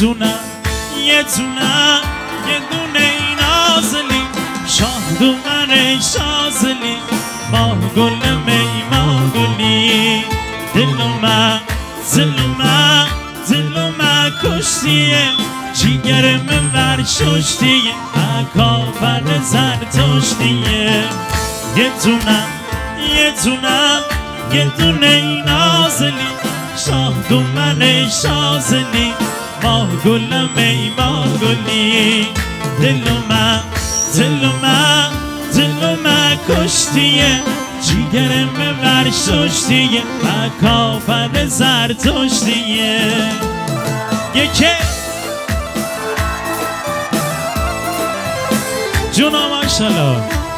دونه یه دونه این آزلی شاه دومن شازلی ما گلم ای ما گلی دلومه کشتیه جیگرم ورششتیه کافر زرتشتیه یه دونه این آزلی شاه دومن شازلی ما گلم ای ما گلی دلومه کشتیه جیگرم ورششتیه کافر زرتشتیه یکه جونا ماشالله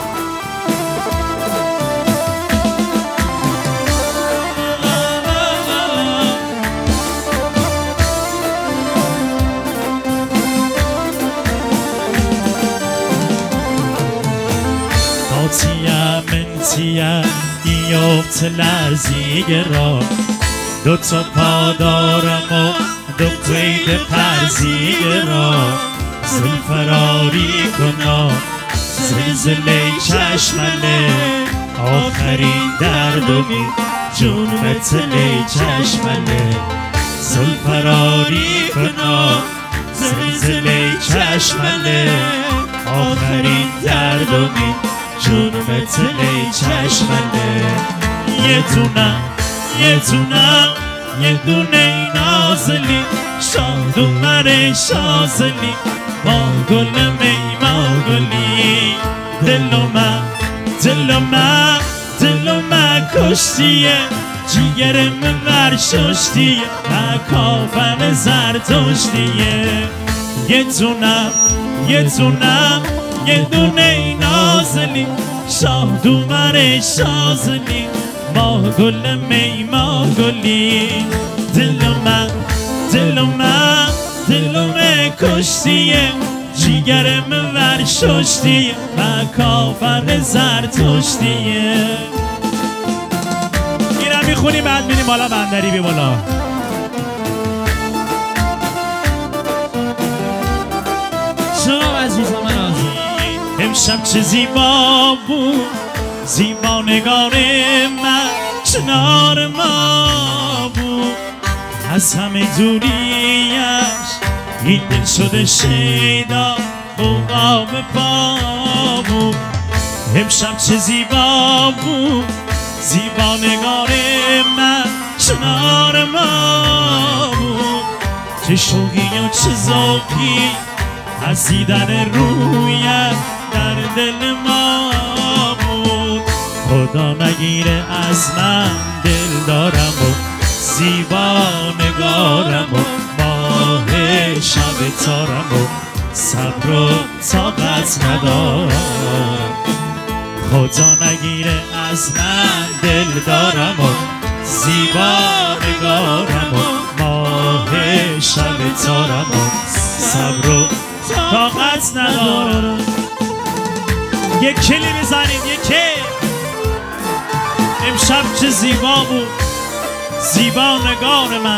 منتیه یفت لرزیگ را دوتا پا دارم و دو قید پرزیگ را زلفراری کنا زلزله چشمله آخرین درد و جون مثل چشمله زلفراری کنا زلزله چشمله آخرین درد و جون مثل چشمله یه دونه نازلی شاد و مره شازلی ما گلم ای ما گلی دلومه کشتیه جیگرم ورششتیه کافر زرتشتیه یه دونه نازلی شاه و مره شازلی ما گلم ای ما گلی دلومه کشتیه جیگرم ورششتیه و کافر زرتشتیه اینم میخونی بعد میریم بالا بندری بی بالا شما عزیزم من آزم امشب چه زیبا بود زیبا نگار من کنار ما بود از همه دوریش این دل شده شیدا قوقا به پا بود امشب چه زیبا بود زیبا نگار من کنار ما بود چه شوقی و چه ذوقی از دیدن رویت در دل ما بود خدا نگیره از من دل دارم و زیبا نگارم و ماه شب تارم و صبر و طاقت ندارم خدا نگیره از من دل دارم و زیبا نگارم و ماه شب تارم و صبر و طاقت ندارم یک کلی بزنیم یکی امشب چه زیبا بود زیبا نگار من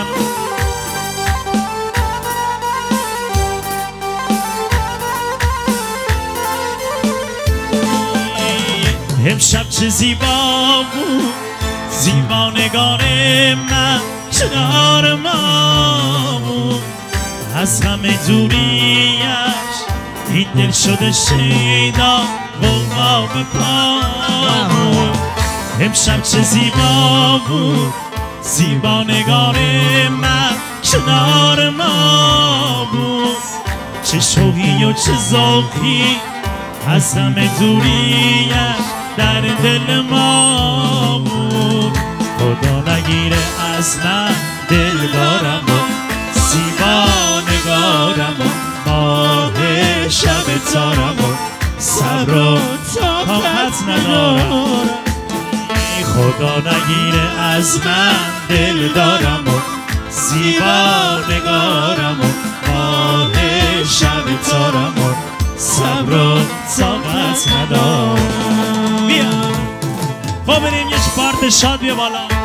امشب چه زیبا بود زیبا نگار من کنار ما بود از همه دوریش این دل شده شیدا قوقا به پا بود امشب چه زیبا بود زیبا نگار من کنار ما بود چه شوقی و چه ذوقی از همه دوریش در دل ما بود خدا نگیره از من دل دارم و زیبا نگارم و ماه شب تارم و صبر و طاقت ندارم خدا نگیره از من دل دارم و زیبا نگارم و ماه شب تارم و صبر و طاقت ندارم بیا خب بریم یه پارت شاد بیا بالا